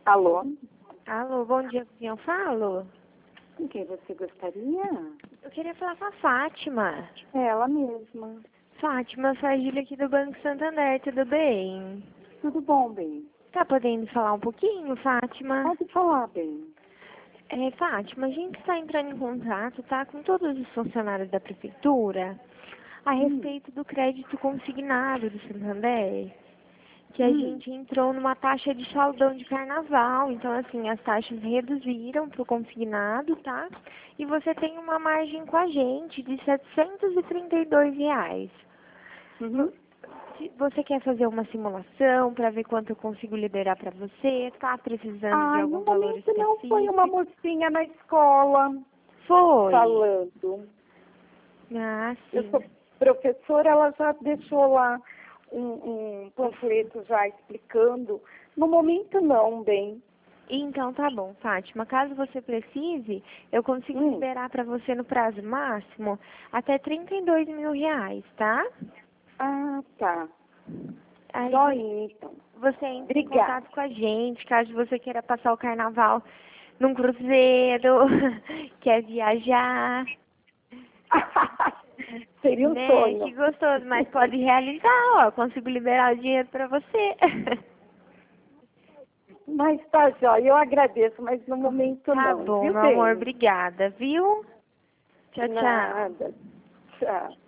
Alô? Alô, bom dia, com quem eu falo? Com quem você gostaria? Eu queria falar com a Fátima. É ela mesma. Fátima, eu sou a Júlia aqui do Banco Santander, tudo bem? Tudo bom, bem? Tá podendo falar um pouquinho, Fátima? Pode falar, bem. Fátima, a gente está entrando em contato, tá, com todos os funcionários da prefeitura a respeito do crédito consignado do Santander, que a gente entrou numa taxa de saldão de carnaval, então assim, as taxas reduziram para o consignado, tá? E você tem uma margem com a gente de R$ 732. Uhum. Se você quer fazer uma simulação para ver quanto eu consigo liberar para você, tá precisando de Ai, algum no valor momento não foi específico? uma mocinha na escola Foi. falando. Ah, Eu sim. sou professora, ela já deixou lá um panfleto já explicando. No momento não, bem. Então tá bom, Fátima. Caso você precise, eu consigo liberar para você no prazo máximo até R$ 32.000, tá? Ah, tá. Aí Joinha, então. você entra em Obrigada. contato com a gente, caso você queira passar o carnaval num cruzeiro, quer viajar, Seria um né? Que sonho. gostoso, mas pode realizar, ó. Consigo liberar o dinheiro para você. Mas tá, jóia, eu agradeço, mas no momento Tá não, bom, viu, meu amor, bem? obrigada, viu? Tchau, tchau. Nada. Tchau.